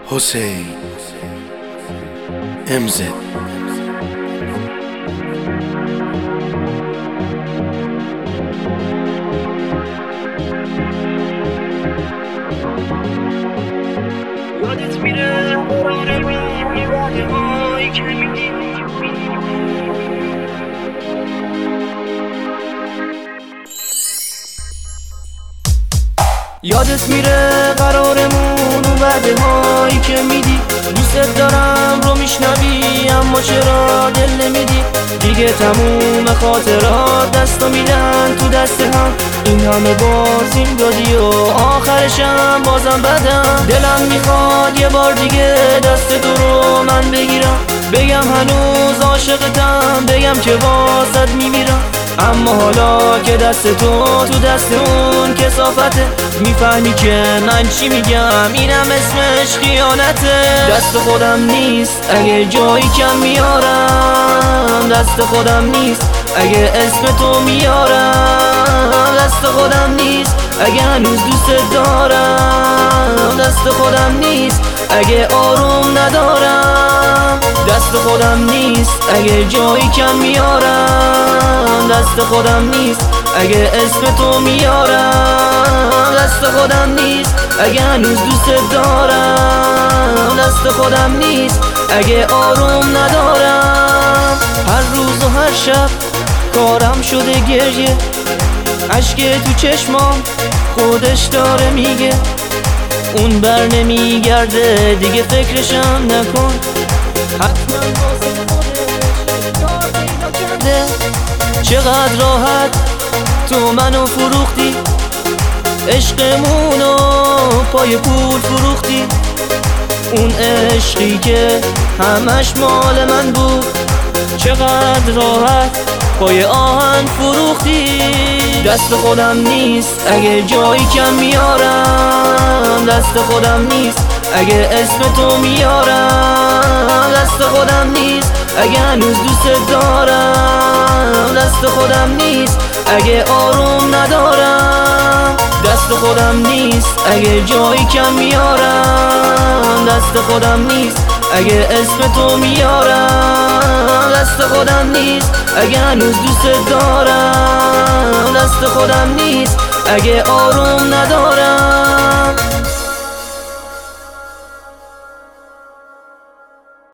حسین MZ. یادت میره میوانه هایی که میدی یادت میره قرارمون و وعده هایی که میدی. دوست دارم رو میشنوی اما چرا دل نمیدی؟ دیگه تموم خاطرات دستو میدن تو دست هم. این همه بازیم دادی و آخرشم بازم بدم. دلم میخواد یه بار دیگه دست تو رو من بگیرم، بگم هنوز عاشقتم، بگم که واسد میمیرم. اما حالا که دست تو دست اون کثافته، میفهمی که من چی میگم، اینم اسمش خیانته. دست خودم نیست اگه جایی کم میارم، دست خودم نیست اگه اسم تو میارم، دست خودم نیست اگه هنوز دوست دارم، دست خودم نیست اگه آروم ندارم، دست خودم نیست اگه جایی کم میارم، دست خودم نیست اگه اسم تو میارم، دست خودم نیست اگه هنوز دوست دارم، دست خودم نیست اگه آروم ندارم. هر روز و هر شب کارم شده گریه، اشک تو چشمام خودش داره میگه اون بر نمیگرده دیگه، فکرشم نکن، حتما واسه خودش کار پیدا کرده. چقدر راحت تو منو فروختی، عشقمونو پای پول فروختی، اون عشقی که همش مال من بود. چقدر راحت پای آهن فروختی. دست خودم نیست اگه جایی کم میارم، دست خودم نیست اگه اسم تو میارم، دست خودم نیست اگه هنوز دوست دارم، دست خودم نیست اگه آروم ندارم، دست خودم نیست اگه جایی کم میارم، دست خودم نیست اگه اسم تو میارم، دست خودم نیست اگه هنوز دوست دارم، دست خودم نیست اگه آروم ندارم.